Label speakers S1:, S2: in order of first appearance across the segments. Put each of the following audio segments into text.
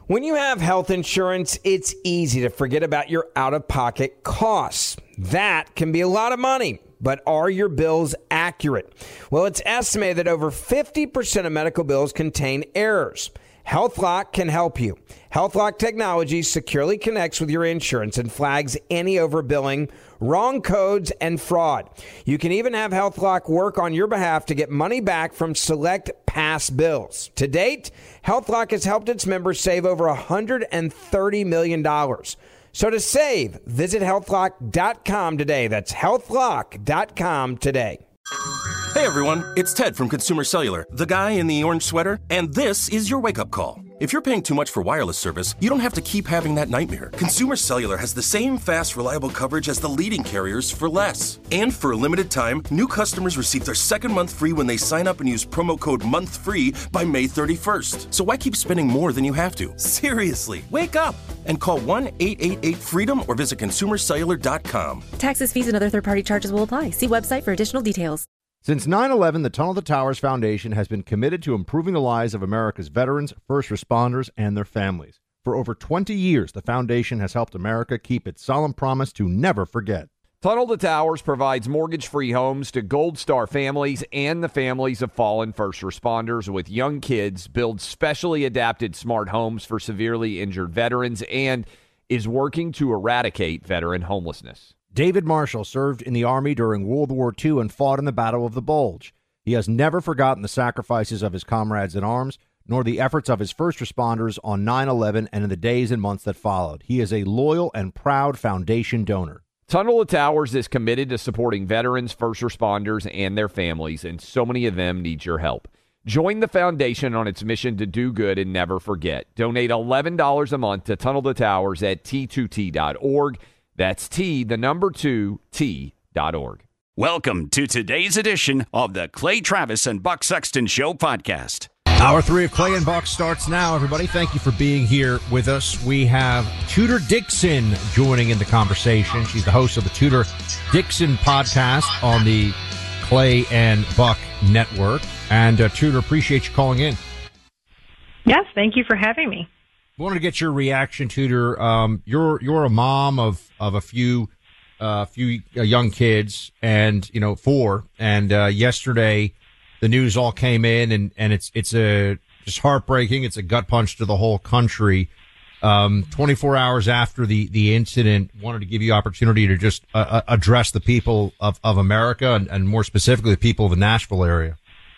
S1: When you have health insurance, it's easy to forget about your out-of-pocket costs. That can be a lot of money, but are your bills accurate? Well, it's estimated that over 50% of medical bills contain errors. HealthLock can help you. HealthLock technology securely connects with your insurance and flags any overbilling, wrong codes, and fraud. You can even have HealthLock work on your behalf to get money back from select past bills. To date, HealthLock has helped its members save over $130 million. So to save, visit healthlock.com today. That's healthlock.com today.
S2: Hey everyone, it's Ted from Consumer Cellular, the guy in the orange sweater, and this is your wake-up call. If you're paying too much for wireless service, you don't have to keep having that nightmare. Consumer Cellular has the same fast, reliable coverage as the leading carriers for less. And for a limited time, new customers receive their second month free when they sign up and use promo code MONTHFREE by May 31st. So why keep spending more than you have to? Seriously, wake up and call 1-888-FREEDOM or visit consumercellular.com.
S3: Taxes, fees, and other third-party charges will apply. See website for additional details.
S4: Since 9/11, the Tunnel to Towers Foundation has been committed to improving the lives of America's veterans, first responders, and their families. For over 20 years, the foundation has helped America keep its solemn promise to never forget.
S5: Tunnel to Towers provides mortgage-free homes to Gold Star families and the families of fallen first responders with young kids, builds specially adapted smart homes for severely injured veterans, and is working to eradicate veteran homelessness.
S4: David Marshall served in the Army during World War II and fought in the Battle of the Bulge. He has never forgotten the sacrifices of his comrades in arms, nor the efforts of his first responders on 9/11 and in the days and months that followed. He is a loyal and proud foundation donor.
S5: Tunnel to Towers is committed to supporting veterans, first responders, and their families, and so many of them need your help. Join the foundation on its mission to do good and never forget. Donate $11 a month to Tunnel to Towers at T2T.org. That's T2T.org.
S6: Welcome to today's edition of the Clay Travis and Buck Sexton Show podcast.
S7: Hour 3 of Clay and Buck starts now, everybody. Thank you for being here with us. We have Tudor Dixon joining in the conversation. She's the host of the Tudor Dixon podcast on the Clay and Buck Network. And Tudor, appreciate you calling in.
S8: Yes, thank you for having me.
S7: I wanted to get your reaction, Tudor. You're a mom of a few young kids, and 4. And yesterday, the news all came in, and it's just heartbreaking. It's a gut punch to the whole country. 24 hours after the incident, wanted to give you opportunity to just address the people of America, and more specifically the people of the Nashville area.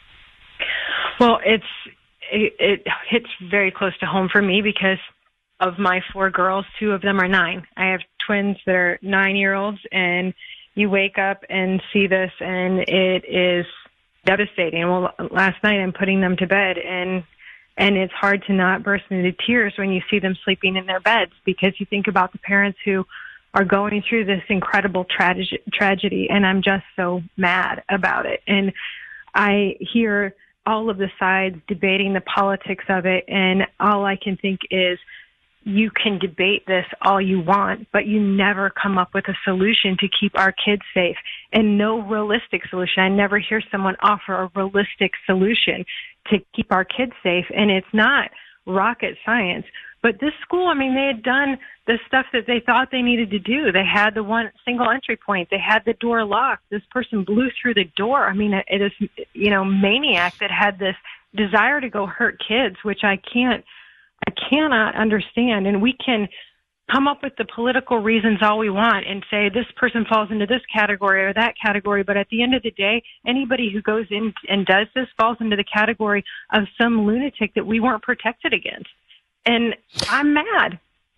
S8: Well, it hits very close to home for me because of my 4 girls. 2 of them are 9. I have twins that are 9-year-olds, and you wake up and see this, and it is devastating. Well, last night I'm putting them to bed, and it's hard to not burst into tears when you see them sleeping in their beds, because you think about the parents who are going through this incredible tragedy, and I'm just so mad about it. And I hear all of the sides debating the politics of it, and all I can think is, you can debate this all you want, but you never come up with a solution to keep our kids safe, and no realistic solution. I never hear someone offer a realistic solution to keep our kids safe, and it's not rocket science. But this school, they had done the stuff that they thought they needed to do. They had the one single entry point. They had the door locked. This person blew through the door. It is, maniac that had this desire to go hurt kids, which I cannot understand. And we can come up with the political reasons all we want and say this person falls into this category or that category. But at the end of the day, anybody who goes in and does this falls into the category of some lunatic that we weren't protected against. And I'm mad.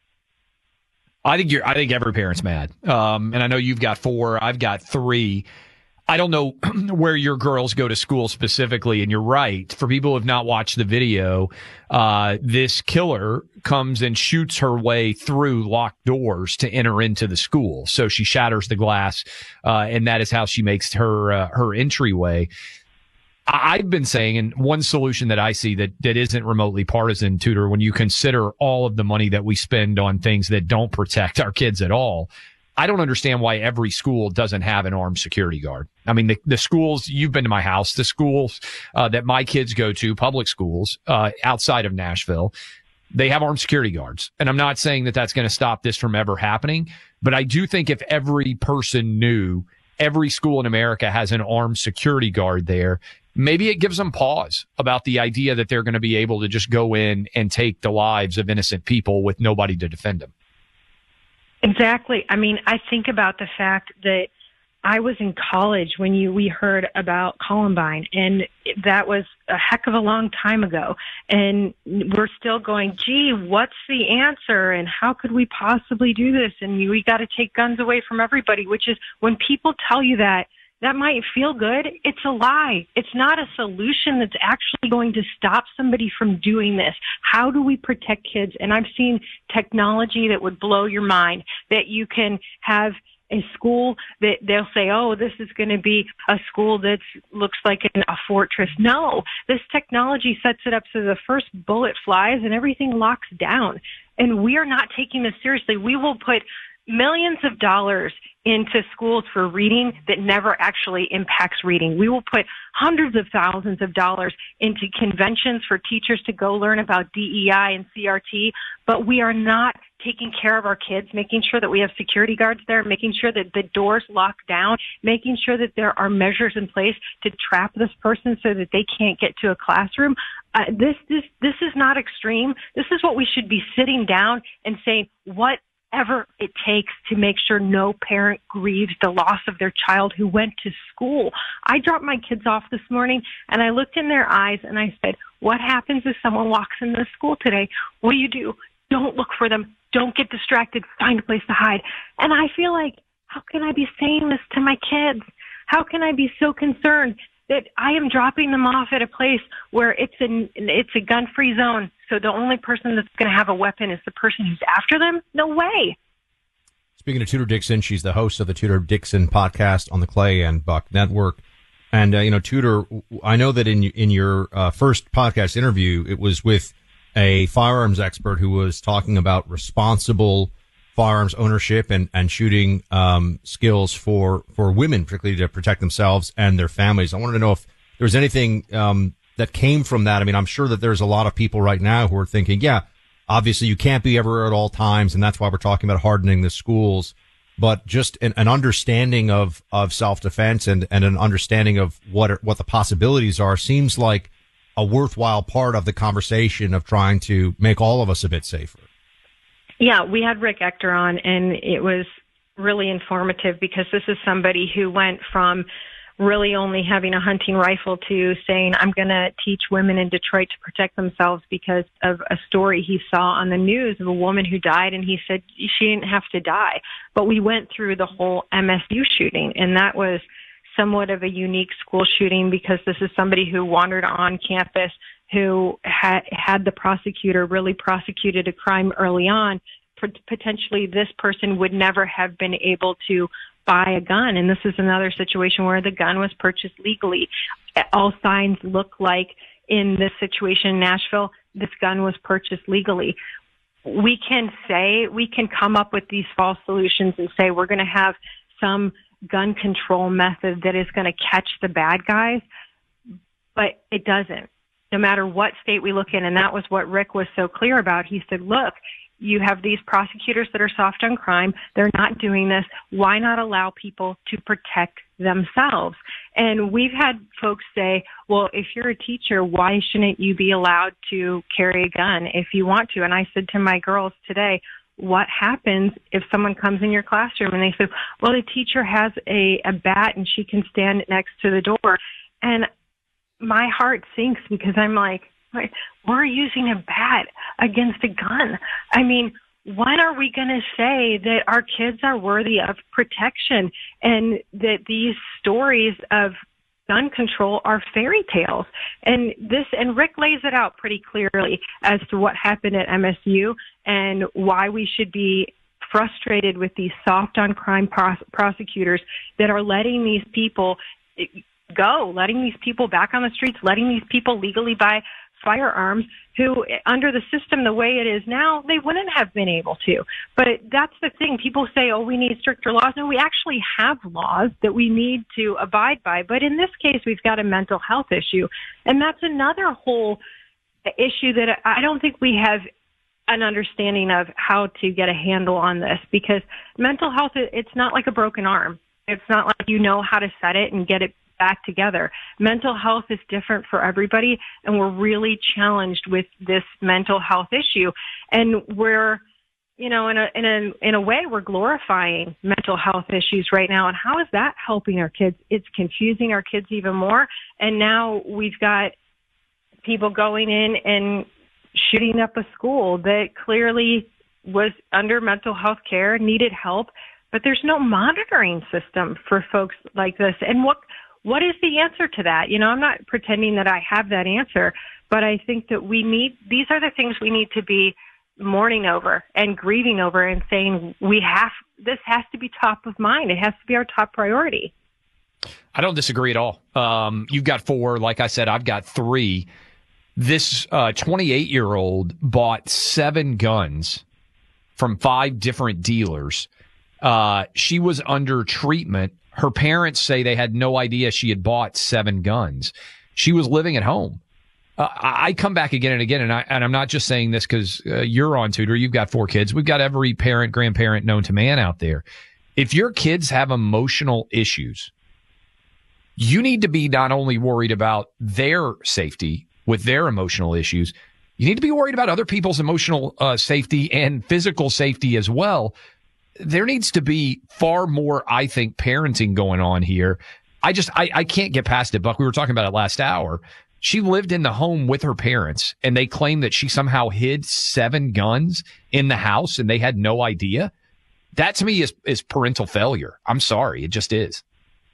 S9: I think every parent's mad. And I know you've got 4. I've got 3. I don't know where your girls go to school specifically, and you're right. For people who have not watched the video, this killer comes and shoots her way through locked doors to enter into the school. So she shatters the glass, and that is how she makes her entryway. I've been saying, and one solution that I see that isn't remotely partisan, Tudor, when you consider all of the money that we spend on things that don't protect our kids at all, I don't understand why every school doesn't have an armed security guard. The schools, you've been to my house, the schools that my kids go to, public schools outside of Nashville, They have armed security guards. And I'm not saying that that's going to stop this from ever happening, but I do think if every person knew every school in America has an armed security guard there, maybe it gives them pause about the idea that they're going to be able to just go in and take the lives of innocent people with nobody to defend them.
S8: Exactly. I mean, I think about the fact that I was in college when we heard about Columbine, and that was a heck of a long time ago. And we're still going, gee, what's the answer? And how could we possibly do this? And we got to take guns away from everybody, which is when people tell you that might feel good. It's a lie. It's not a solution that's actually going to stop somebody from doing this. How do we protect kids? And I've seen technology that would blow your mind, that you can have a school that they'll say, oh, this is going to be a school that looks like a fortress. No, this technology sets it up so the first bullet flies and everything locks down. And we are not taking this seriously. We will put millions of dollars into schools for reading that never actually impacts reading. We will put hundreds of thousands of dollars into conventions for teachers to go learn about DEI and CRT, but we are not taking care of our kids, making sure that we have security guards there, making sure that the doors lock down, making sure that there are measures in place to trap this person so that they can't get to a classroom. This is not extreme. This is what we should be sitting down and saying, whatever it takes to make sure no parent grieves the loss of their child who went to school. I dropped my kids off this morning and I looked in their eyes and I said, what happens if someone walks into the school today? What do? Don't look for them. Don't get distracted. Find a place to hide. And I feel like, how can I be saying this to my kids? How can I be so concerned that I am dropping them off at a place where it's a gun-free zone, so the only person that's going to have a weapon is the person who's after them? No way.
S7: Speaking of Tudor Dixon, she's the host of the Tudor Dixon podcast on the Clay and Buck Network. And, Tudor, I know that in your first podcast interview, it was with a firearms expert who was talking about responsible firearms ownership and shooting skills for women, particularly to protect themselves and their families. I wanted to know if there was anything that came from that. I mean, I'm sure that there's a lot of people right now who are thinking, yeah, obviously you can't be everywhere at all times, and that's why we're talking about hardening the schools. But just an understanding of self-defense and an understanding of what the possibilities are seems like a worthwhile part of the conversation of trying to make all of us a bit safer.
S8: Yeah, we had Rick Ector on, and it was really informative because this is somebody who went from really only having a hunting rifle to saying, I'm going to teach women in Detroit to protect themselves because of a story he saw on the news of a woman who died, and he said she didn't have to die. But we went through the whole MSU shooting, and that was somewhat of a unique school shooting because this is somebody who wandered on campus, who had the prosecutor really prosecuted a crime early on. Potentially this person would never have been able to buy a gun. And this is another situation where the gun was purchased legally. All signs look like in this situation in Nashville, this gun was purchased legally. We can come up with these false solutions and say we're going to have some gun control method that is going to catch the bad guys, but it doesn't. No matter what state we look in, and that was what Rick was so clear about. He said, look, you have these prosecutors that are soft on crime. They're not doing this. Why not allow people to protect themselves? And we've had folks say, well, if you're a teacher, why shouldn't you be allowed to carry a gun if you want to? And I said to my girls today, what happens if someone comes in your classroom and they say, well, the teacher has a bat and she can stand next to the door? And my heart sinks because I'm like, we're using a bat against a gun. I mean, when are we going to say that our kids are worthy of protection and that these stories of gun control are fairy tales? And Rick lays it out pretty clearly as to what happened at MSU and why we should be frustrated with these soft on crime prosecutors that are letting these people go, letting these people back on the streets, letting these people legally buy firearms who, under the system the way it is now, they wouldn't have been able to. But that's the thing. People say, oh, we need stricter laws. No, we actually have laws that we need to abide by. But in this case, we've got a mental health issue. And that's another whole issue that I don't think we have an understanding of how to get a handle on this, because mental health, it's not like a broken arm. It's not like you know how to set it and get it back together. Mental health is different for everybody, and we're really challenged with this mental health issue. And we're, in a way, we're glorifying mental health issues right now. And how is that helping our kids? It's confusing our kids even more. And now we've got people going in and shooting up a school that clearly was under mental health care, needed help, but there's no monitoring system for folks like this. And what is the answer to that? I'm not pretending that I have that answer, but I think that these are the things we need to be mourning over and grieving over and saying this has to be top of mind. It has to be our top priority.
S9: I don't disagree at all. You've got 4. Like I said, I've got 3. This 28-year-old bought 7 guns from 5 different dealers. She was under treatment. Her parents say they had no idea she had bought 7 guns. She was living at home. I come back again and again, and I'm not just saying this because you're on, Tudor. You've got 4 kids. We've got every parent, grandparent known to man out there. If your kids have emotional issues, you need to be not only worried about their safety with their emotional issues, you need to be worried about other people's emotional safety and physical safety as well. There needs to be far more, I think, parenting going on here. I can't get past it, Buck. We were talking about it last hour. She lived in the home with her parents, and they claim that she somehow hid 7 guns in the house, and they had no idea. That, to me, is parental failure. I'm sorry. It just is.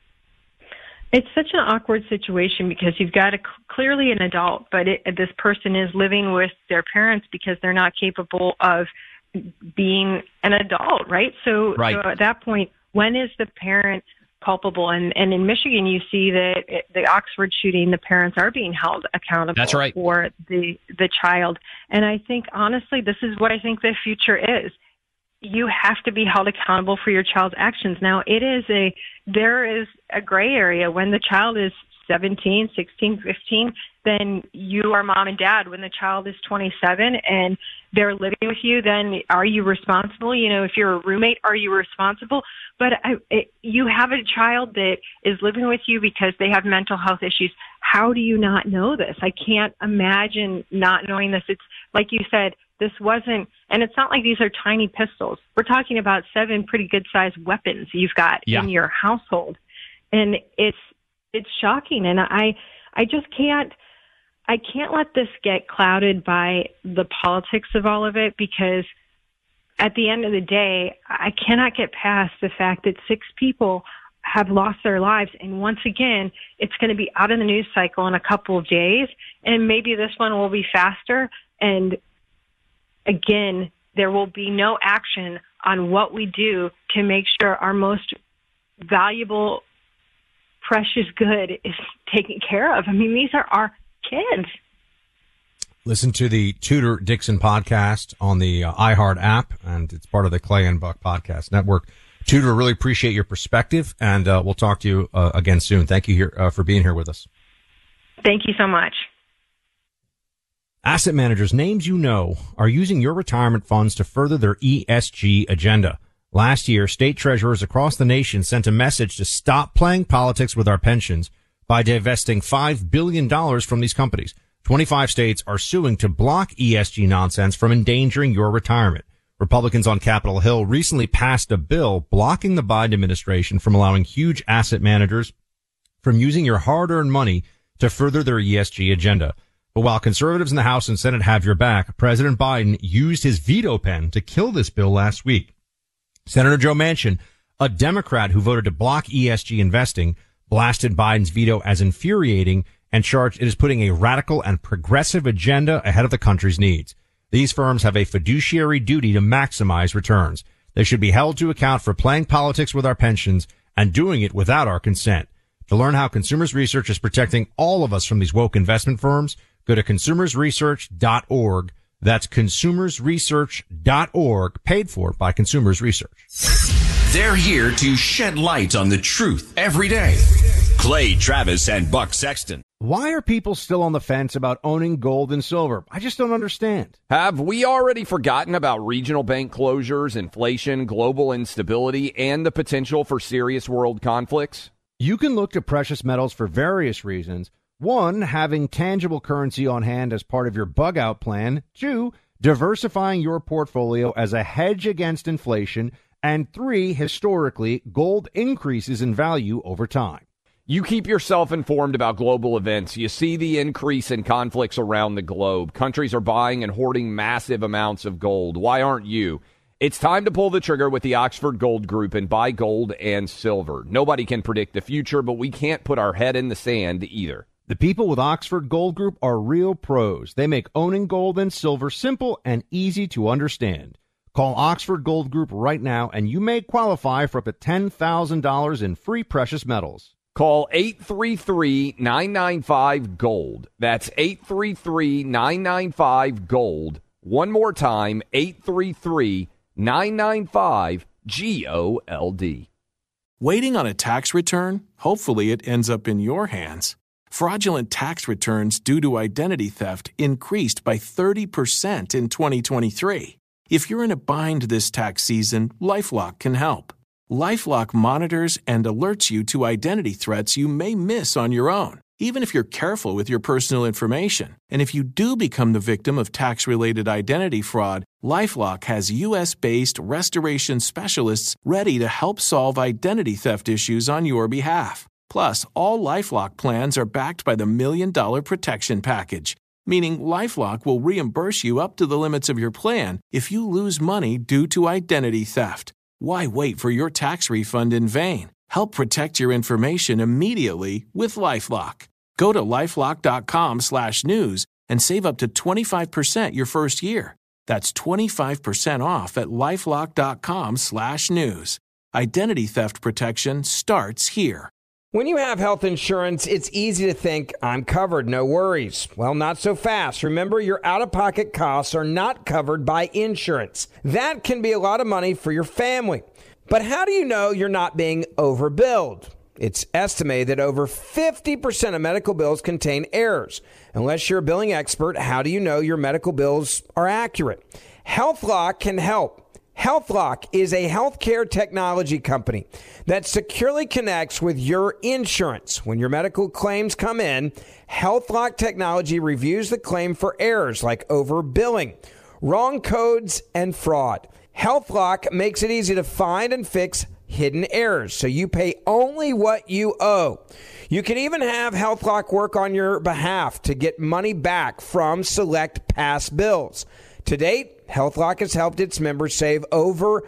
S8: It's such an awkward situation because you've got clearly an adult, but this person is living with their parents because they're not capable of being an adult, right? So at that point, when is the parent culpable? And in Michigan, you see that the Oxford shooting, the parents are being held accountable.
S9: That's right.
S8: For the child. And I think, honestly, this is what I think the future is. You have to be held accountable for your child's actions. Now, there is a gray area when the child is 17, 16, 15, then you are mom and dad. When the child is 27 and they're living with you, then are you responsible? If you're a roommate, are you responsible? But you have a child that is living with you because they have mental health issues. How do you not know this? I can't imagine not knowing this. It's like you said, this wasn't, and it's not like these are tiny pistols. We're talking about 7 pretty good sized weapons you've got in your household. And it's shocking. And I just can't let this get clouded by the politics of all of it, because at the end of the day, I cannot get past the fact that 6 people have lost their lives. And once again, it's going to be out of the news cycle in a couple of days. And maybe this one will be faster. And again, there will be no action on what we do to make sure our most valuable, precious good is taken care of. I mean, these are our kids.
S4: Listen to the Tudor Dixon podcast on the iHeart app, and it's part of the Clay and Buck Podcast Network. Tudor, really appreciate your perspective, and we'll talk to you again soon. Thank you for being here with us.
S8: Thank you so much.
S4: Asset managers, names you know, are using your retirement funds to further their ESG agenda. Last year, state treasurers across the nation sent a message to stop playing politics with our pensions by divesting $5 billion from these companies. 25 states are suing to block ESG nonsense from endangering your retirement. Republicans on Capitol Hill recently passed a bill blocking the Biden administration from allowing huge asset managers from using your hard-earned money to further their ESG agenda. But while conservatives in the House and Senate have your back, President Biden used his veto pen to kill this bill last week. Senator Joe Manchin, a Democrat who voted to block ESG investing, blasted Biden's veto as infuriating and charged it is putting a radical and progressive agenda ahead of the country's needs. These firms have a fiduciary duty to maximize returns. They should be held to account for playing politics with our pensions and doing it without our consent. To learn how Consumers Research is protecting all of us from these woke investment firms, go to consumersresearch.org. That's consumersresearch.org, paid for by Consumers Research.
S6: They're here to shed light on the truth every day. Clay Travis and Buck Sexton.
S4: Why are people still on the fence about owning gold and silver? I just don't understand.
S5: Have we already forgotten about regional bank closures, inflation, global instability, and the potential for serious world conflicts?
S4: You can look to precious metals for various reasons. 1, having tangible currency on hand as part of your bug-out plan. 2, diversifying your portfolio as a hedge against inflation. And 3, historically, gold increases in value over time.
S5: You keep yourself informed about global events. You see the increase in conflicts around the globe. Countries are buying and hoarding massive amounts of gold. Why aren't you? It's time to pull the trigger with the Oxford Gold Group and buy gold and silver. Nobody can predict the future, but we can't put our head in the sand either.
S4: The people with Oxford Gold Group are real pros. They make owning gold and silver simple and easy to understand. Call Oxford Gold Group right now, and you may qualify for up to $10,000 in free precious metals.
S5: Call 833-995-GOLD. That's 833-995-GOLD. One more time, 833-995-GOLD.
S10: Waiting on a tax return? Hopefully it ends up in your hands. Fraudulent tax returns due to identity theft increased by 30% in 2023. If you're in a bind this tax season, LifeLock can help. LifeLock monitors and alerts you to identity threats you may miss on your own, even if you're careful with your personal information. And if you do become the victim of tax-related identity fraud, LifeLock has U.S.-based restoration specialists ready to help solve identity theft issues on your behalf. Plus, all LifeLock plans are backed by the $1 Million Protection Package, meaning LifeLock will reimburse you up to the limits of your plan if you lose money due to identity theft. Why wait for your tax refund in vain? Help protect your information immediately with LifeLock. Go to LifeLock.com/news and save up to 25% your first year. That's 25% off at LifeLock.com/news. Identity theft protection starts here.
S1: When you have health insurance, it's easy to think, I'm covered, no worries. Well, not so fast. Remember, your out-of-pocket costs are not covered by insurance. That can be a lot of money for your family. But how do you know you're not being overbilled? It's estimated that over 50% of medical bills contain errors. Unless you're a billing expert, how do you know your medical bills are accurate? HealthLock can help. HealthLock is a healthcare technology company that securely connects with your insurance. When your medical claims come in, HealthLock technology reviews the claim for errors like overbilling, wrong codes, and fraud. HealthLock makes it easy to find and fix hidden errors, so you pay only what you owe. You can even have HealthLock work on your behalf to get money back from select past bills. To date, HealthLock has helped its members save over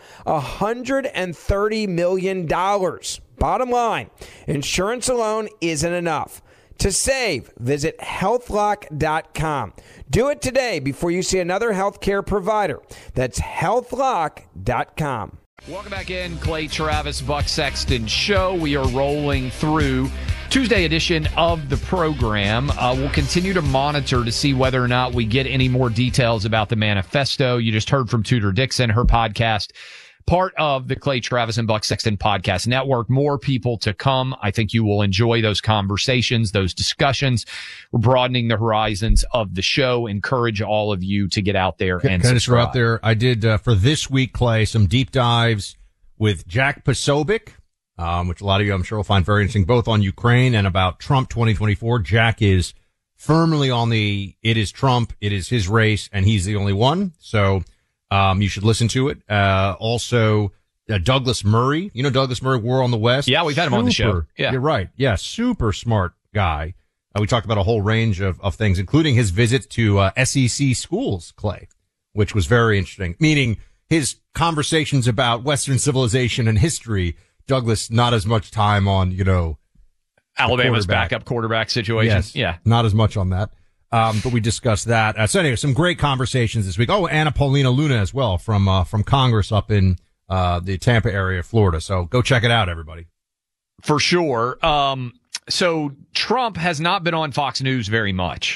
S1: $130 million. Bottom line, insurance alone isn't enough. To save, visit healthlock.com. Do it today before you see another healthcare provider. That's healthlock.com.
S9: Welcome back in, Clay Travis, Buck Sexton Show. We are rolling through Tuesday edition of the program. We'll continue to monitor to see whether or not we get any more details about the manifesto. You just heard from Tudor Dixon, her podcast, part of the Clay Travis and Buck Sexton Podcast Network. More people to come. I think you will enjoy those conversations, those discussions. We're broadening the horizons of the show. Encourage all of you to get out there and
S7: subscribe. Can I just throw out there? I did, for this week, Clay, some deep dives with Jack Posobiec, which a lot of you, I'm sure, will find very interesting, both on Ukraine and about Trump 2024. Jack is firmly on the, it is Trump, it is his race, and he's the only one. So, you should listen to it. Also, Douglas Murray. You know Douglas Murray, War on the West?
S9: Yeah, we've had him on the show. Yeah.
S7: You're right. Yeah, super smart guy. We talked about a whole range of things, including his visit to SEC schools, Clay, which was very interesting. Meaning his conversations about Western civilization and history. Douglas, not as much time on,
S9: Alabama's backup quarterback situation.
S7: Yes,
S9: yeah.
S7: Not as much on that. But we discussed that. So anyway, some great conversations this week. Oh, Anna Paulina Luna as well from Congress up in, the Tampa area of Florida. So go check it out, everybody.
S9: For sure. So Trump has not been on Fox News very much.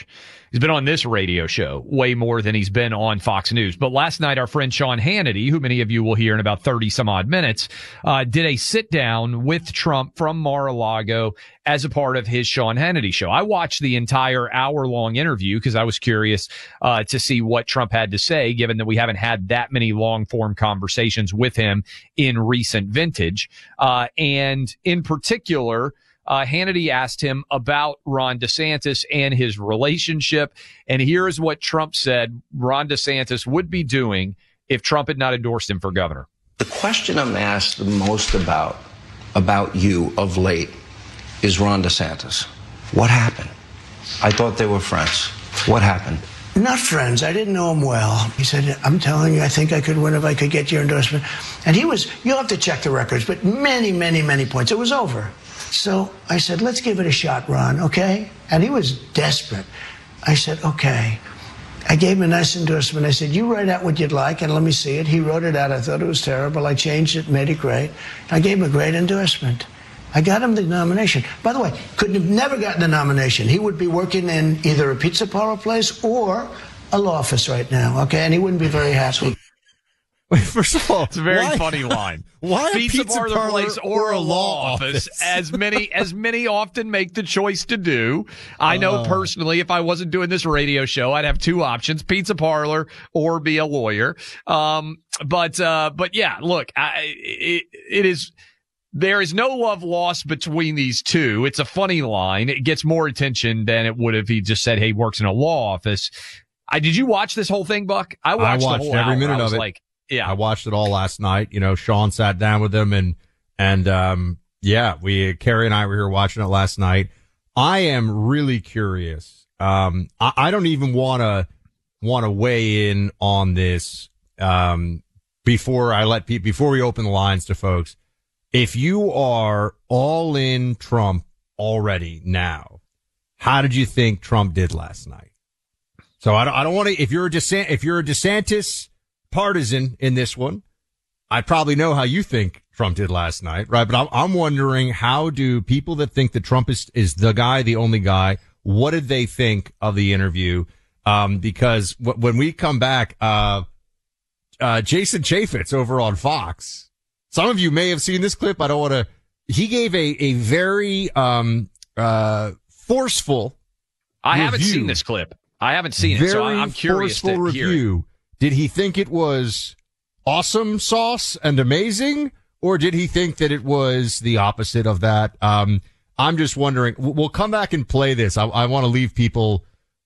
S9: He's been on this radio show way more than he's been on Fox News. But last night, our friend Sean Hannity, who many of you will hear in about 30 some odd minutes, did a sit down with Trump from Mar-a-Lago as a part of his Sean Hannity show. I watched the entire hour-long interview because I was curious to see what Trump had to say, given that we haven't had that many long-form conversations with him in recent vintage. And in particular, Hannity asked him about Ron DeSantis and his relationship. And here's what Trump said Ron DeSantis would be doing if Trump had not endorsed him for governor.
S11: The question I'm asked the most about you of late is Ron DeSantis. What happened? I thought they were friends. What happened?
S12: Not friends. I didn't know him well. He said, I'm telling you, I think I could win if I could get your endorsement. And he was, you'll have to check the records, but many, many, many points. It was over. So I said, let's give it a shot, Ron, okay? And he was desperate. I said, okay. I gave him a nice endorsement. I said, you write out what you'd like and let me see it. He wrote it out. I thought it was terrible. I changed it, made it great. I gave him a great endorsement. I got him the nomination. By the way, couldn't have never gotten the nomination. He would be working in either a pizza parlor place or a law office right now, okay? And he wouldn't be very happy.
S4: Wait, first of all,
S9: it's a very funny line.
S4: Why
S9: pizza parlor place or a law office? As many often make the choice to do. I know personally, if I wasn't doing this radio show, I'd have two options: pizza parlor or be a lawyer. But yeah, look, it is. There is no love lost between these two. It's a funny line. It gets more attention than it would if he just said, "Hey, he works in a law office." Did you watch this whole thing, Buck? I watched the whole
S4: every
S9: hour.
S4: minute of it.
S9: Like, yeah,
S4: I watched it all last night. You know, Sean sat down with him and Carrie and I were here watching it last night. I am really curious. I don't even want to weigh in on this, before we open the lines to folks. If you are all in Trump already now, how did you think Trump did last night? So I don't want to, if you're a DeSantis partisan in this one, I probably know how you think Trump did last night, right? But I'm wondering, how do people that think that Trump is the guy, the only guy, what did they think of the interview? Because when we come back, Jason Chaffetz over on Fox, some of you may have seen this clip. I don't want to, he gave a very, forceful
S9: I haven't seen this clip. I haven't seen it, so I'm curious to hear it.
S4: Did he think it was awesome sauce and amazing, or did he think that it was the opposite of that? I'm just wondering. We'll come back and play this. I want to leave people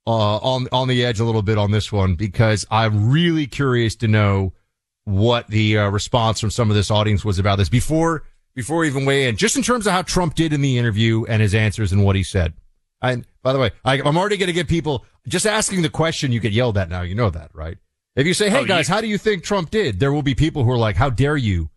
S4: on the edge a little bit on this one, because I'm really curious to know what the response from some of this audience was about this before we even weigh in, just in terms of how Trump did in the interview and his answers and what he said. And by the way, I'm already going to get people just asking the question. You get yelled at now. You know that, right? If you say, hey, guys, how do you think Trump did? There will be people who are like, how dare you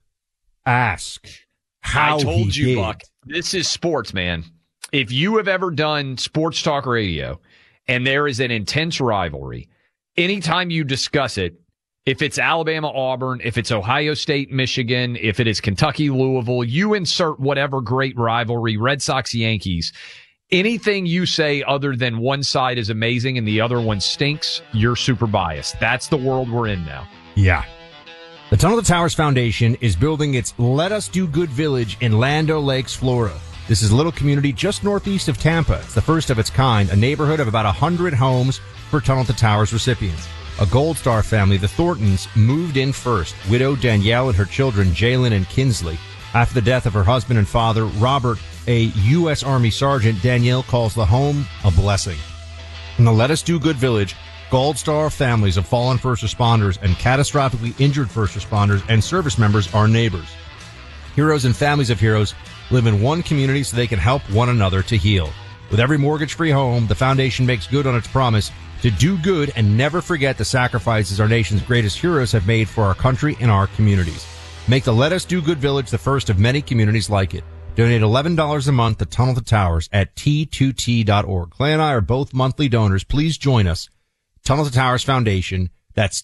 S4: ask how he did? I told you, Buck,
S9: this is sports, man. If you have ever done sports talk radio and there is an intense rivalry, anytime you discuss it, if it's Alabama, Auburn, if it's Ohio State, Michigan, if it is Kentucky, Louisville, you insert whatever great rivalry, Red Sox, Yankees, anything you say other than one side is amazing and the other one stinks, you're super biased. That's the world we're in now.
S4: Yeah. The Tunnel to Towers Foundation is building its Let Us Do Good Village in Land O'Lakes, Florida. This is a little community just northeast of Tampa. It's the first of its kind, a neighborhood of about 100 homes for Tunnel to Towers recipients. A Gold Star family, the Thorntons, moved in first. Widow Danielle and her children, Jalen and Kinsley. After the death of her husband and father, Robert, a U.S. Army sergeant, Danielle calls the home a blessing. In the Let Us Do Good Village, Gold Star families of fallen first responders and catastrophically injured first responders and service members are neighbors. Heroes and families of heroes live in one community so they can help one another to heal. With every mortgage-free home, the foundation makes good on its promise to do good and never forget the sacrifices our nation's greatest heroes have made for our country and our communities. Make the Let Us Do Good Village the first of many communities like it. Donate $11 a month to Tunnel to Towers at T2T.org. Clay and I are both monthly donors. Please join us. Tunnel to Towers Foundation. That's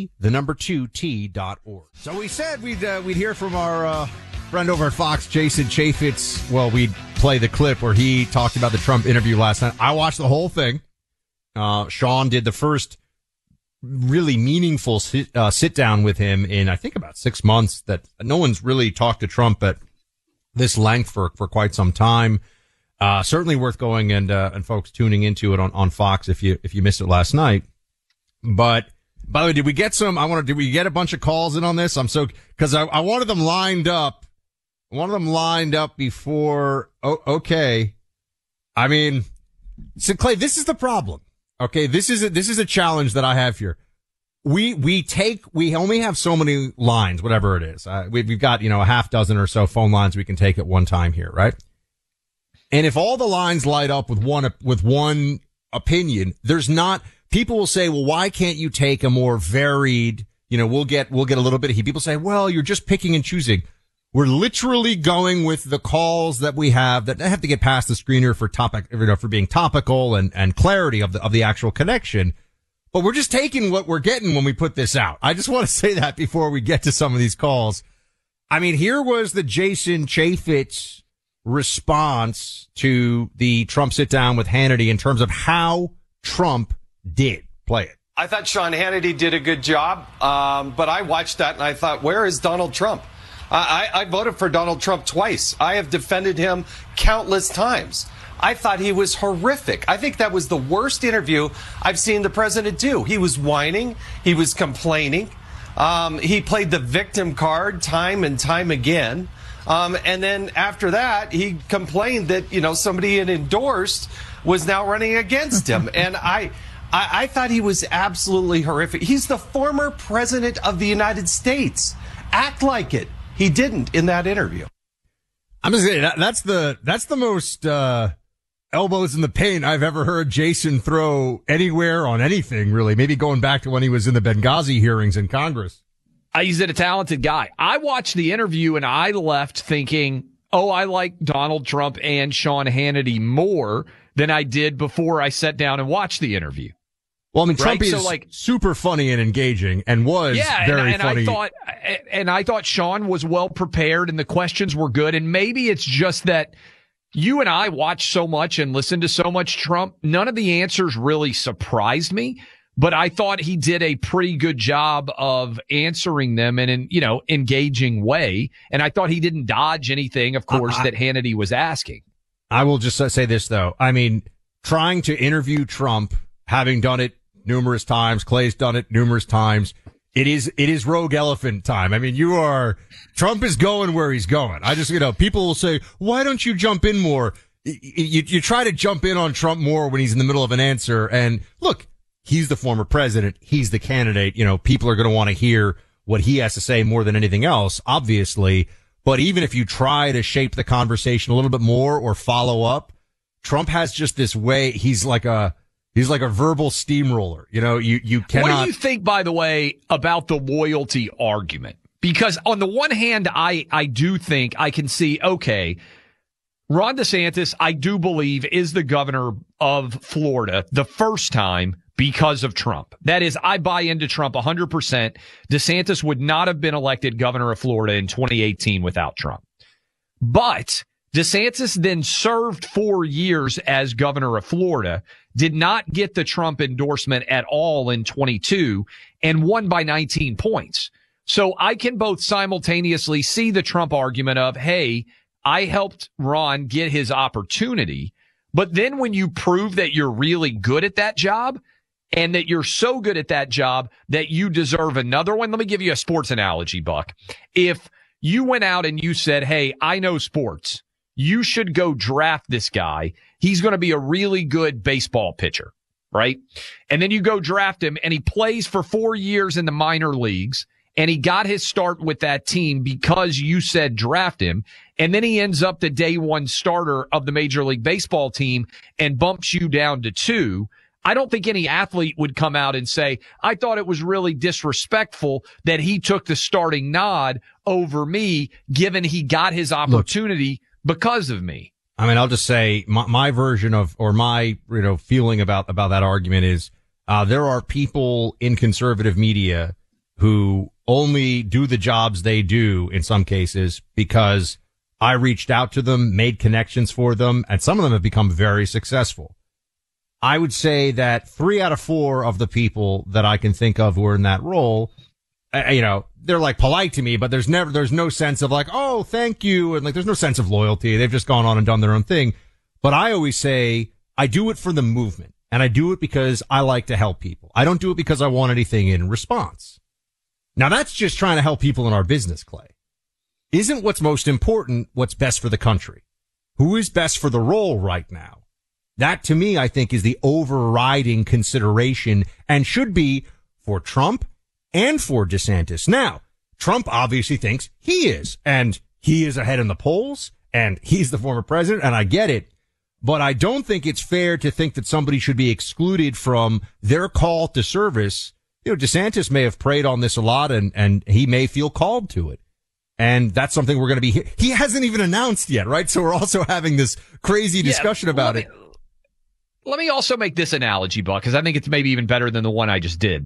S4: T2T.org. So we said we'd hear from our friend over at Fox, Jason Chaffetz. Well, we'd play the clip where he talked about the Trump interview last night. I watched the whole thing.
S7: Sean did the first really meaningful sit down with him in, I think, about 6 months. That no one's really talked to Trump at this length for quite some time. Certainly worth going and folks tuning into it on Fox if you missed it last night. But by the way, did we get a bunch of calls in on this? Cause I wanted them lined up. I wanted them lined up before. Okay. I mean, so Clay, this is the problem. Okay. This is a challenge that I have here. We only have so many lines, whatever it is. We've got, a half dozen or so phone lines we can take at one time here, right? And if all the lines light up with one opinion, people will say, well, why can't you take a more varied, we'll get a little bit of heat. People say, well, you're just picking and choosing. We're literally going with the calls that we have that have to get past the screener for for being topical and clarity of the actual connection. But we're just taking what we're getting when we put this out. I just want to say that before we get to some of these calls. I mean, here was the Jason Chaffetz response to the Trump sit down with Hannity in terms of how Trump did play it.
S13: I thought Sean Hannity did a good job, but I watched that and I thought, where is Donald Trump? I voted for Donald Trump twice. I have defended him countless times. I thought he was horrific. I think that was the worst interview I've seen the president do. He was whining. He was complaining. He played the victim card time and time again. And then after that, he complained that, somebody had endorsed was now running against him. And I thought he was absolutely horrific. He's the former president of the United States. Act like it. He didn't in that interview.
S7: I'm just saying that's the most elbows in the paint I've ever heard Jason throw anywhere on anything, really. Maybe going back to when he was in the Benghazi hearings in Congress.
S9: He's a talented guy. I watched the interview and I left thinking, I like Donald Trump and Sean Hannity more than I did before I sat down and watched the interview.
S7: Well, I mean, Trump is super funny and engaging and was very funny. I thought Sean was well prepared and the questions were good. And maybe it's just that you and I watch so much and listen to so much Trump. None of the answers really surprised me, but I thought he did a pretty good job of answering them in an, engaging way. And I thought he didn't dodge anything, of course, that Hannity was asking. I will just say this, though. I mean, trying to interview Trump, having done it numerous times, Clay's done it numerous times. It is rogue elephant time. I mean, Trump is going where he's going. I just, people will say, why don't you jump in more? You try to jump in on Trump more when he's in the middle of an answer. And look, he's the former president. He's the candidate. People are going to want to hear what he has to say more than anything else, obviously. But even if you try to shape the conversation a little bit more or follow up, Trump has just this way. He's like a verbal steamroller. You cannot. What do you think, by the way, about the loyalty argument? Because on the one hand, I do think I can see, okay, Ron DeSantis, I do believe, is the governor of Florida the first time because of Trump. That is, I buy into Trump 100%. DeSantis would not have been elected governor of Florida in 2018 without Trump. But DeSantis then served 4 years as governor of Florida, did not get the Trump endorsement at all in 22, and won by 19 points. So I can both simultaneously see the Trump argument of, hey, I helped Ron get his opportunity. But then when you prove that you're really good at that job and that you're so good at that job that you deserve another one. Let me give you a sports analogy, Buck. If you went out and you said, hey, I know sports, you should go draft this guy. He's going to be a really good baseball pitcher, right? And then you go draft him and he plays for 4 years in the minor leagues and he got his start with that team because you said draft him. And then he ends up the day one starter of the Major League Baseball team and bumps you down to 2. I don't think any athlete would come out and say, I thought it was really disrespectful that he took the starting nod over me, given he got his opportunity because of me. I mean, I'll just say my version of, or my, feeling about that argument is, there are people in conservative media who only do the jobs they do in some cases because I reached out to them, made connections for them, and some of them have become very successful. I would say that 3 out of 4 of the people that I can think of who are in that role, they're like polite to me, but there's no sense of like, oh, thank you. And like, there's no sense of loyalty. They've just gone on and done their own thing. But I always say I do it for the movement, and I do it because I like to help people. I don't do it because I want anything in response. Now that's just trying to help people in our business, Clay. Isn't what's most important what's best for the country? Who is best for the role right now? That, to me, I think, is the overriding consideration and should be for Trump and for DeSantis. Now, Trump obviously thinks he is, and he is ahead in the polls, and he's the former president, and I get it. But I don't think it's fair to think that somebody should be excluded from their call to service. DeSantis may have preyed on this a lot, and he may feel called to it. And that's something we're going to be, he hasn't even announced yet, right? So we're also having this crazy discussion about it.
S9: Let me also make this analogy, Buck, because I think it's maybe even better than the one I just did.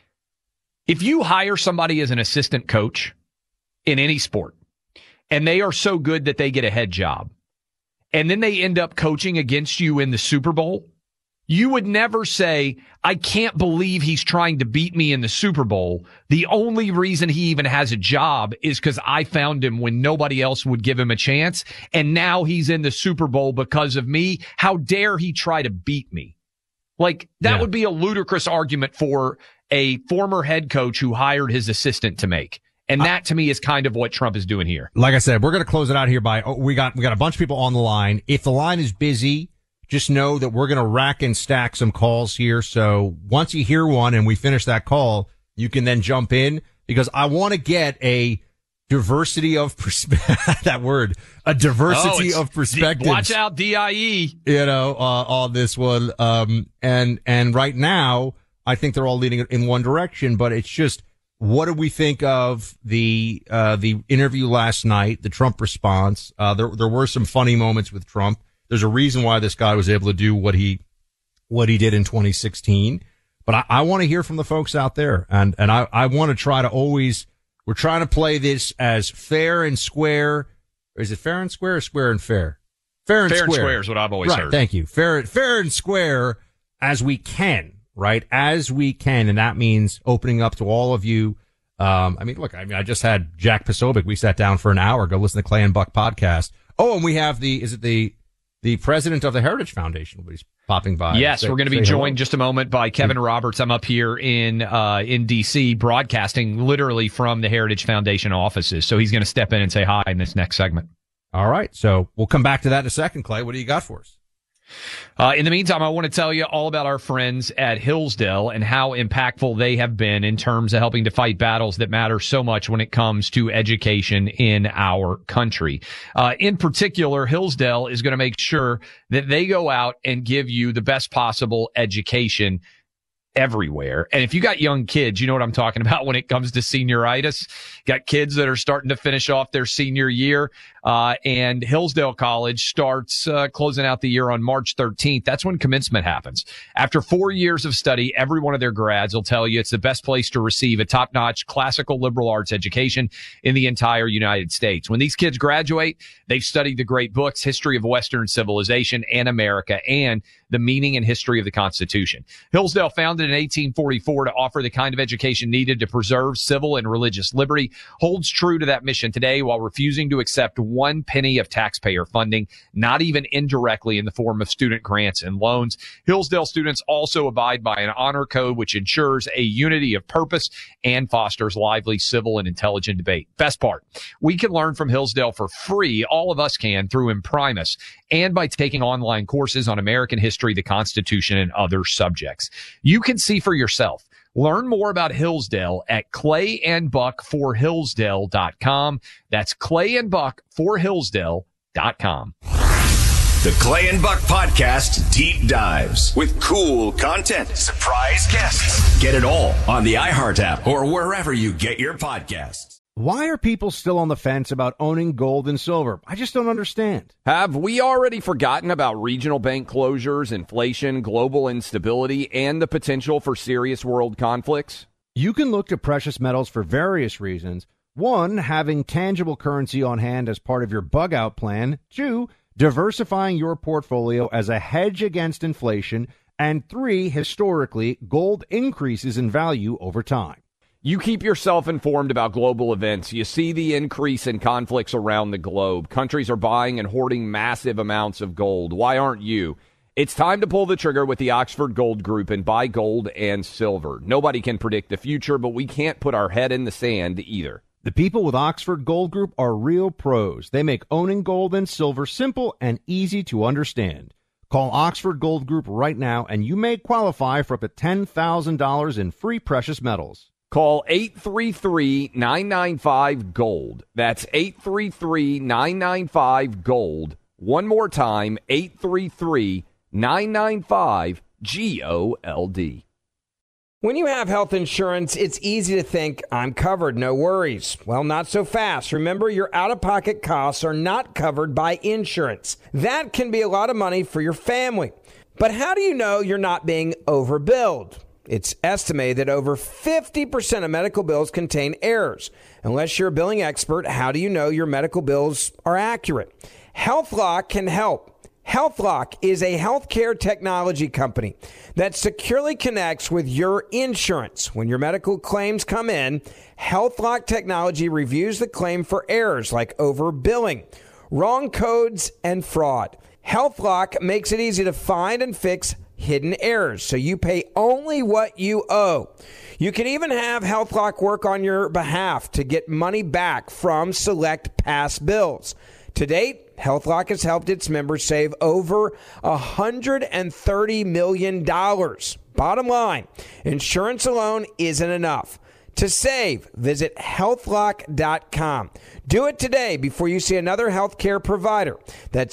S9: If you hire somebody as an assistant coach in any sport, and they are so good that they get a head job, and then they end up coaching against you in the Super Bowl, you would never say, I can't believe he's trying to beat me in the Super Bowl. The only reason he even has a job is because I found him when nobody else would give him a chance. And now he's in the Super Bowl because of me. How dare he try to beat me? Like, that would be a ludicrous argument for a former head coach who hired his assistant to make. And that, to me, is kind of what Trump is doing here.
S7: Like I said, we're going to close it out here by, we got a bunch of people on the line. If the line is busy, just know that we're going to rack and stack some calls here. So once you hear one and we finish that call, you can then jump in, because I want to get a diversity of that word, a diversity of perspectives.
S9: Watch out, DIE.
S7: On this one. And right now, I think they're all leading in one direction, but it's just, what do we think of the interview last night, the Trump response? There were some funny moments with Trump. There's a reason why this guy was able to do what he did in 2016. But I want to hear from the folks out there. And I want to try to we're trying to play this as fair and square. Or is it fair and square or square and fair? Fair and square
S9: is what I've always heard.
S7: Thank you. Fair and square as we can, right? As we can. And that means opening up to all of you. I just had Jack Posobiec. We sat down for an hour. Go listen to Clay and Buck podcast. Oh, and we have the president of the Heritage Foundation will be popping by.
S9: Yes, we're going to be joined just a moment by Kevin Roberts. I'm up here in D.C. broadcasting literally from the Heritage Foundation offices. So he's going to step in and say hi in this next segment.
S7: All right. So we'll come back to that in a second. Clay, what do you got for us?
S9: In the meantime, I want to tell you all about our friends at Hillsdale and how impactful they have been in terms of helping to fight battles that matter so much when it comes to education in our country. In particular, Hillsdale is going to make sure that they go out and give you the best possible education everywhere. And if you got young kids, you know what I'm talking about when it comes to senioritis. Got kids that are starting to finish off their senior year. And Hillsdale College starts closing out the year on March 13th. That's when commencement happens. After 4 years of study, every one of their grads will tell you it's the best place to receive a top-notch classical liberal arts education in the entire United States. When these kids graduate, they've studied the great books, History of Western Civilization and America, and the meaning and history of the Constitution. Hillsdale, founded in 1844 to offer the kind of education needed to preserve civil and religious liberty, holds true to that mission today while refusing to accept 1 penny of taxpayer funding, not even indirectly in the form of student grants and loans. Hillsdale students also abide by an honor code which ensures a unity of purpose and fosters lively, civil, and intelligent debate. Best part, we can learn from Hillsdale for free. All of us can through Imprimis and by taking online courses on American history, the Constitution, and other subjects. You can see for yourself. Learn more about Hillsdale at clayandbuckforhillsdale.com. That's clayandbuckforhillsdale.com.
S6: The Clay and Buck Podcast Deep Dives with cool content, surprise guests. Get it all on the iHeart app or wherever you get your podcasts.
S4: Why are people still on the fence about owning gold and silver? I just don't understand.
S5: Have we already forgotten about regional bank closures, inflation, global instability, and the potential for serious world conflicts?
S4: You can look to precious metals for various reasons. 1, having tangible currency on hand as part of your bug-out plan. 2, diversifying your portfolio as a hedge against inflation. And 3, historically, gold increases in value over time.
S5: You keep yourself informed about global events. You see the increase in conflicts around the globe. Countries are buying and hoarding massive amounts of gold. Why aren't you? It's time to pull the trigger with the Oxford Gold Group and buy gold and silver. Nobody can predict the future, but we can't put our head in the sand either.
S4: The people with Oxford Gold Group are real pros. They make owning gold and silver simple and easy to understand. Call Oxford Gold Group right now, and you may qualify for up to $10,000 in free precious metals.
S5: Call 833-995-GOLD. That's 833-995-GOLD. One more time, 833-995-GOLD.
S1: When you have health insurance, it's easy to think, I'm covered, no worries. Well, not so fast. Remember, your out-of-pocket costs are not covered by insurance. That can be a lot of money for your family. But how do you know you're not being overbilled? It's estimated that over 50% of medical bills contain errors. Unless you're a billing expert, how do you know your medical bills are accurate? HealthLock can help. HealthLock is a healthcare technology company that securely connects with your insurance. When your medical claims come in, HealthLock technology reviews the claim for errors like overbilling, wrong codes, and fraud. HealthLock makes it easy to find and fix hidden errors, so you pay only what you owe. You can even have HealthLock work on your behalf to get money back from select past bills. To date, HealthLock has helped its members save over $130 million. Bottom line, insurance alone isn't enough. To save, visit healthlock.com. Do it today before you see another healthcare provider. That's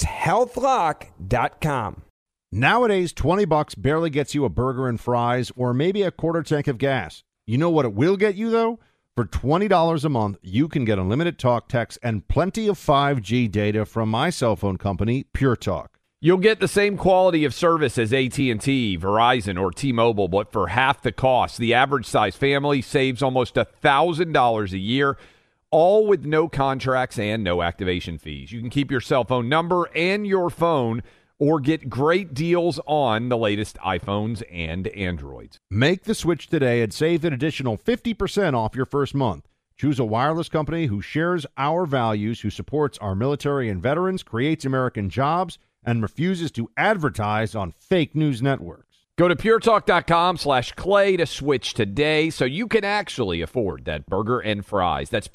S1: healthlock.com.
S4: Nowadays, $20 barely gets you a burger and fries or maybe a quarter tank of gas. You know what it will get you, though? For $20 a month, you can get unlimited talk, text, and plenty of 5G data from my cell phone company, Pure Talk.
S5: You'll get the same quality of service as AT&T, Verizon, or T-Mobile, but for half the cost. The average size family saves almost $1,000 a year, all with no contracts and no activation fees. You can keep your cell phone number and your phone or get great deals on the latest iPhones and Androids.
S4: Make the switch today and save an additional 50% off your first month. Choose a wireless company who shares our values, who supports our military and veterans, creates American jobs, and refuses to advertise on fake news networks.
S5: Go to puretalk.com/Clay to switch today so you can actually afford that burger and fries. That's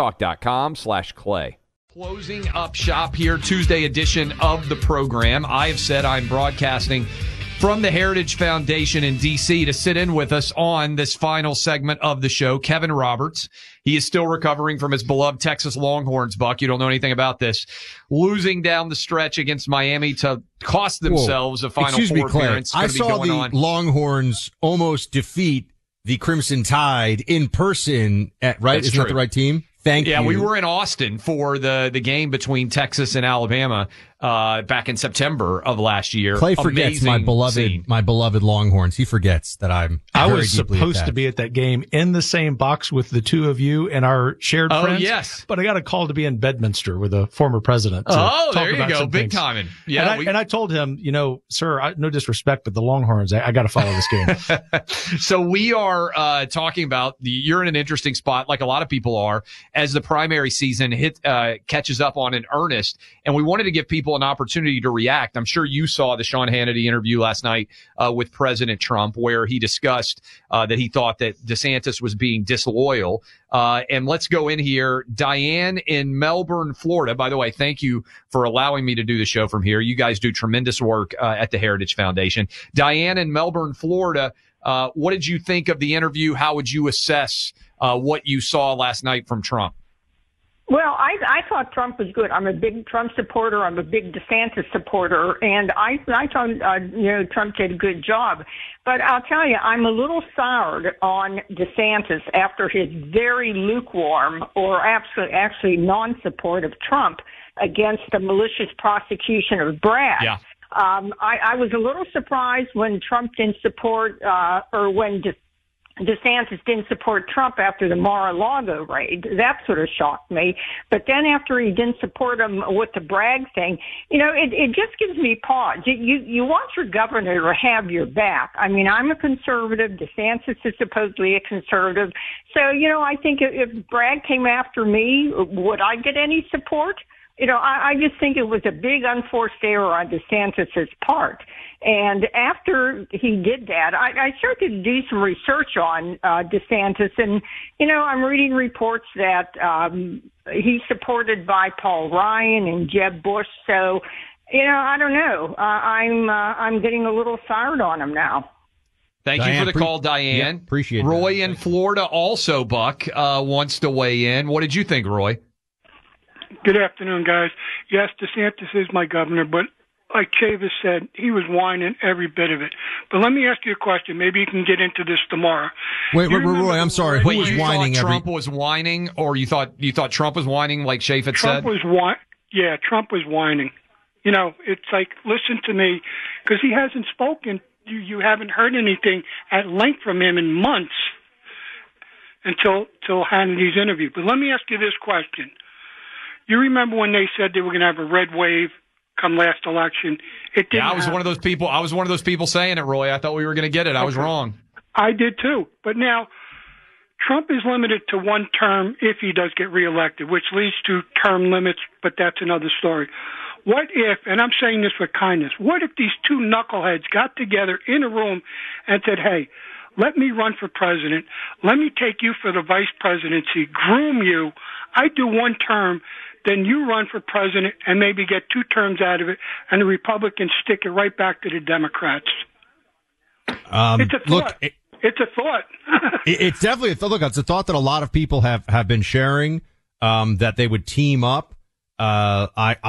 S5: puretalk.com/Clay. Closing up shop here, Tuesday edition of the program. I have said I'm broadcasting from the Heritage Foundation in D.C. to sit in with us on this final segment of the show. Kevin Roberts. He is still recovering from his beloved Texas Longhorns, Buck. You don't know anything about this. Losing down the stretch against Miami to cost themselves a Final Four appearance.
S7: I saw the Longhorns almost defeat the Crimson Tide in person at, right? Isn't that the right team? Thank you.
S9: Yeah, we were in Austin for the game between Texas and Alabama back in September of last year.
S7: Clay forgets my beloved Longhorns. He forgets that I
S14: was supposed to be at that game in the same box with the two of you and our shared friends.
S9: Oh, yes.
S14: But I got a call to be in Bedminster with a former president.
S9: Oh, there you go. Big timing. Yeah.
S14: And I told him, sir, no disrespect, but the Longhorns, I got to follow this game.
S9: So we are talking about you're in an interesting spot, like a lot of people are, as the primary season catches up on in earnest. And we wanted to give people an opportunity to react. I'm sure you saw the Sean Hannity interview last night with President Trump, where he discussed that he thought that DeSantis was being disloyal. And let's go in here. Diane in Melbourne, Florida. By the way, thank you for allowing me to do the show from here. You guys do tremendous work at the Heritage Foundation. Diane in Melbourne, Florida. What did you think of the interview? How would you assess what you saw last night from Trump?
S15: Well, I thought Trump was good. I'm a big Trump supporter. I'm a big DeSantis supporter, and I thought Trump did a good job. But I'll tell you, I'm a little soured on DeSantis after his very lukewarm or actually non-support of Trump against the malicious prosecution of Bragg.
S9: Yeah.
S15: I was a little surprised when Trump didn't support or when DeSantis didn't support Trump after the Mar-a-Lago raid. That sort of shocked me. But then after he didn't support him with the Bragg thing, it just gives me pause. You want your governor to have your back. I mean, I'm a conservative. DeSantis is supposedly a conservative. So, I think if Bragg came after me, would I get any support? I just think it was a big unforced error on DeSantis's part. And after he did that, I started to do some research on DeSantis. And, I'm reading reports that he's supported by Paul Ryan and Jeb Bush. So, I don't know. I'm getting a little soured on him now.
S9: Thank you for the call, Diane.
S7: Yeah, appreciate it.
S9: Roy in Florida also, Buck, wants to weigh in. What did you think, Roy?
S16: Good afternoon, guys. Yes, DeSantis is my governor, but like Chavis said, he was whining every bit of it. But let me ask you a question. Maybe you can get into this tomorrow.
S7: Wait, Roy, I'm sorry. Who was
S9: you
S7: whining?
S9: Thought Trump was whining, or you thought Trump was whining, like Chavis had
S16: Trump
S9: said?
S16: Yeah, Trump was whining. It's like, listen to me, because he hasn't spoken. You haven't heard anything at length from him in months until Hannity's interview. But let me ask you this question. You remember when they said they were going to have a red wave come last election? It didn't.
S9: Yeah, I was one of those people. I was one of those people saying it, Roy. I thought we were going to get it. I was wrong.
S16: I did too. But now Trump is limited to one term if he does get reelected, which leads to term limits, but that's another story. What if, and I'm saying this with kindness, what if these two knuckleheads got together in a room and said, hey, let me run for president. Let me take you for the vice presidency, groom you. I do one term, then you run for president and maybe get 2 terms out of it, and the Republicans stick it right back to the Democrats. It's a thought.
S7: Look,
S16: it's a thought.
S7: It's definitely a thought. Look, it's a thought that a lot of people have been sharing, that they would team up. Look,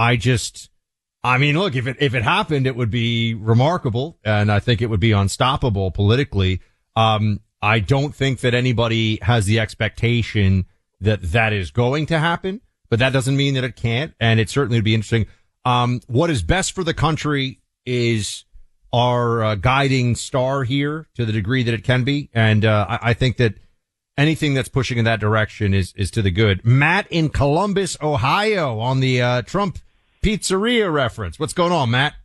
S7: if it happened, it would be remarkable, and I think it would be unstoppable politically. I don't think that anybody has the expectation that is going to happen, but that doesn't mean that it can't, and it certainly would be interesting. What is best for the country is our guiding star here to the degree that it can be, and I think that anything that's pushing in that direction is to the good. Matt in Columbus, Ohio, on the Trump pizzeria reference. What's going on, Matt?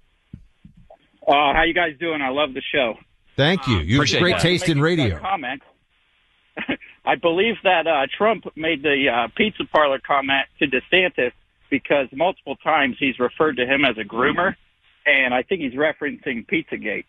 S17: How you guys doing? I love the show.
S7: Thank you. You have great taste in radio.
S17: Comment. I believe that Trump made the pizza parlor comment to DeSantis because multiple times he's referred to him as a groomer, and I think he's referencing Pizzagate.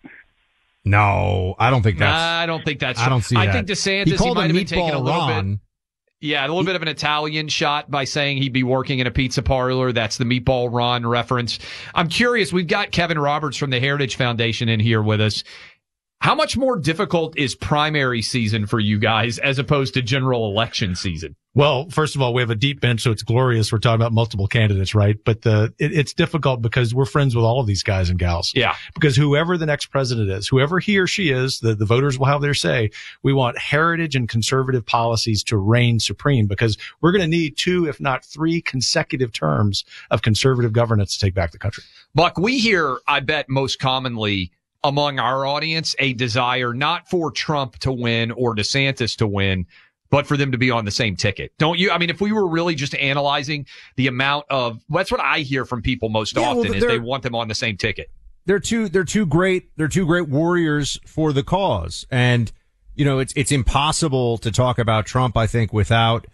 S7: No, I don't think that's.
S9: I don't think that's.
S7: I don't see that.
S9: I think DeSantis he might have been taking a little
S7: Ron.
S9: bit. Yeah, a little bit of an Italian shot by saying he'd be working in a pizza parlor. That's the Meatball Ron reference. I'm curious. We've got Kevin Roberts from the Heritage Foundation in here with us. How much more difficult is primary season for you guys as opposed to general election season?
S14: Well, first of all, we have a deep bench, so it's glorious. We're talking about multiple candidates, right? But it's difficult because we're friends with all of these guys and gals.
S9: Yeah.
S14: Because whoever the next president is, whoever he or she is, the voters will have their say. We want heritage and conservative policies to reign supreme because we're going to need 2, if not 3 consecutive terms of conservative governance to take back the country.
S9: Buck, we hear, I bet most commonly among our audience, a desire not for Trump to win or DeSantis to win, but for them to be on the same ticket. Don't you? I mean, if we were really just analyzing the amount of, that's what I hear from people most often is they want them on the same ticket.
S7: They're two great warriors for the cause. And, it's impossible to talk about Trump, I think, without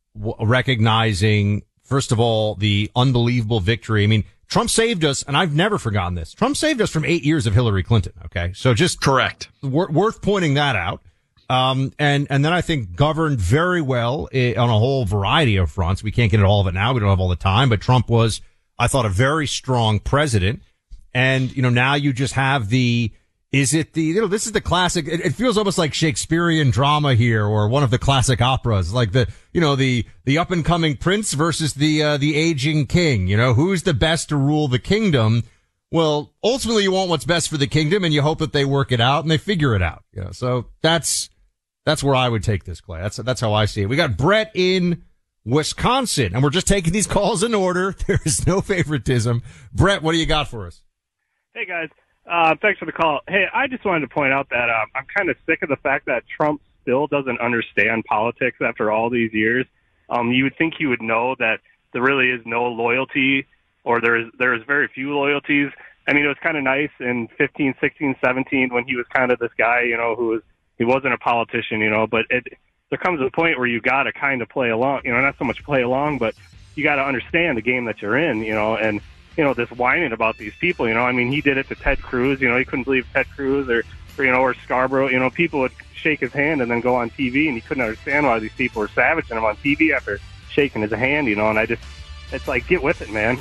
S7: recognizing, first of all, the unbelievable victory. I mean, Trump saved us, and I've never forgotten this. Trump saved us from 8 years of Hillary Clinton. Okay. So just
S9: correct.
S7: Worth pointing that out. And then I think governed very well on a whole variety of fronts. We can't get into all of it now. We don't have all the time, but Trump was, I thought, a very strong president. And, now you just have this is the classic, it feels almost like Shakespearean drama here or one of the classic operas, like the up and coming prince versus the aging king. Who's the best to rule the kingdom? Well, ultimately you want what's best for the kingdom and you hope that they work it out and they figure it out. So that's where I would take this, Clay. That's how I see it. We got Brett in Wisconsin and we're just taking these calls in order. There is no favoritism. Brett, what do you got for us?
S18: Hey guys. Thanks for the call. Hey, I just wanted to point out that I'm kind of sick of the fact that Trump's still doesn't understand politics after all these years. You would think he would know that there really is no loyalty, or there's very few loyalties. I mean, it was kind of nice in 15, 16, 17 when he was kind of this guy, he wasn't a politician, but there comes a point where you got to kind of play along, not so much play along, but you got to understand the game that you're in, and, this whining about these people, I mean, he did it to Ted Cruz, he couldn't believe Ted Cruz or Scarborough, people would shake his hand and then go on TV, and he couldn't understand why these people were savaging him on TV after shaking his hand, and it's like, get with it, man.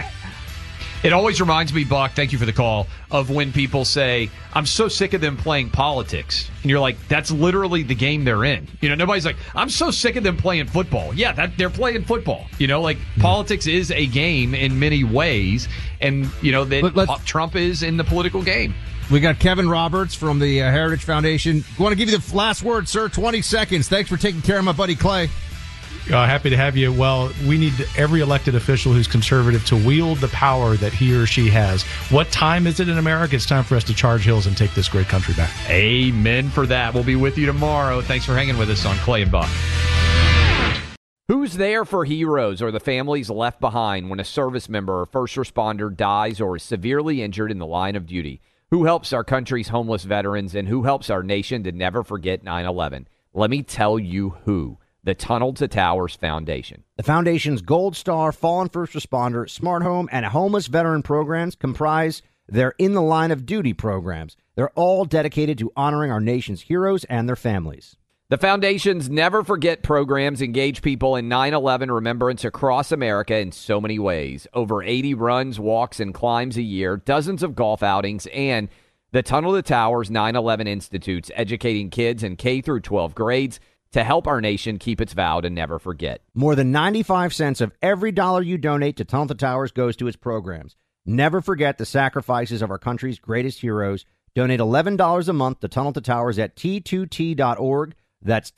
S9: It always reminds me, Buck, thank you for the call, of when people say, I'm so sick of them playing politics. And you're like, that's literally the game they're in. Nobody's like, I'm so sick of them playing football. Yeah, they're playing football. Politics is a game in many ways. And, Trump is in the political game.
S7: We got Kevin Roberts from the Heritage Foundation. I want to give you the last word, sir. 20 seconds. Thanks for taking care of my buddy Clay.
S14: Happy to have you. Well, we need every elected official who's conservative to wield the power that he or she has. What time is it in America? It's time for us to charge hills and take this great country back.
S9: Amen for that. We'll be with you tomorrow. Thanks for hanging with us on Clay and Buck.
S5: Who's there for heroes or the families left behind when a service member or first responder dies or is severely injured in the line of duty? Who helps our country's homeless veterans, and who helps our nation to never forget 9/11? Let me tell you who. The Tunnel to Towers Foundation.
S4: The Foundation's Gold Star, Fallen First Responder, Smart Home, and Homeless Veteran programs comprise their In the Line of Duty programs. They're all dedicated to honoring our nation's heroes and their families.
S5: The Foundation's Never Forget programs engage people in 9/11 remembrance across America in so many ways. Over 80 runs, walks, and climbs a year, dozens of golf outings, and the Tunnel to Towers 9/11 Institutes, educating kids in K through 12 grades to help our nation keep its vow to never forget.
S4: More than 95 cents of every dollar you donate to Tunnel to Towers goes to its programs. Never forget the sacrifices of our country's greatest heroes. Donate $11 a month to Tunnel to Towers at T2T.org. That's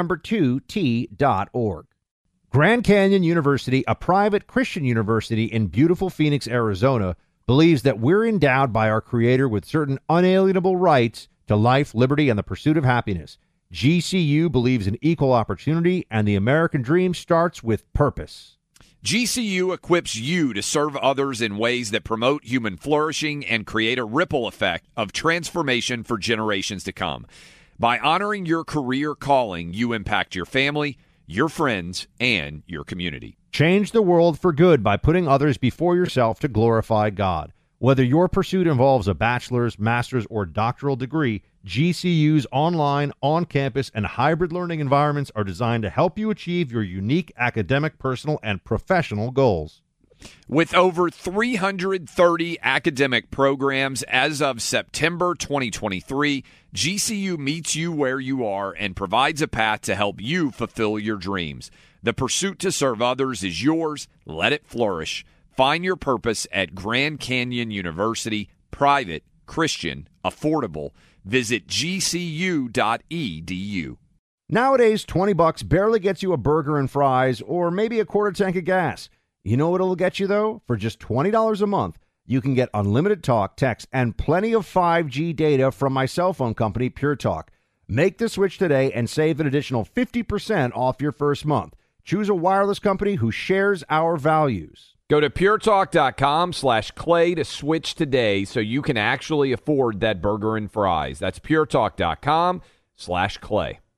S4: T2T.org. Grand Canyon University, a private Christian university in beautiful Phoenix, Arizona, believes that we're endowed by our Creator with certain unalienable rights to life, liberty, and the pursuit of happiness. GCU believes in equal opportunity, and the American dream starts with purpose.
S5: GCU equips you to serve others in ways that promote human flourishing and create a ripple effect of transformation for generations to come. By honoring your career calling, you impact your family, your friends, and your community.
S4: Change the world for good by putting others before yourself to glorify God. Whether your pursuit involves a bachelor's, master's, or doctoral degree, GCU's online, on-campus, and hybrid learning environments are designed to help you achieve your unique academic, personal, and professional goals.
S5: With over 330 academic programs as of September 2023, GCU meets you where you are and provides a path to help you fulfill your dreams. The pursuit to serve others is yours. Let it flourish. Find your purpose at Grand Canyon University, private, Christian, affordable. Visit gcu.edu.
S4: Nowadays, $20 barely gets you a burger and fries or maybe a quarter tank of gas. You know what it'll get you, though? For just $20 a month, you can get unlimited talk, text, and plenty of 5G data from my cell phone company, Pure Talk. Make the switch today and save an additional 50% off your first month. Choose a wireless company who shares our values.
S5: Go to puretalk.com/Clay to switch today so you can actually afford that burger and fries. That's puretalk.com/Clay.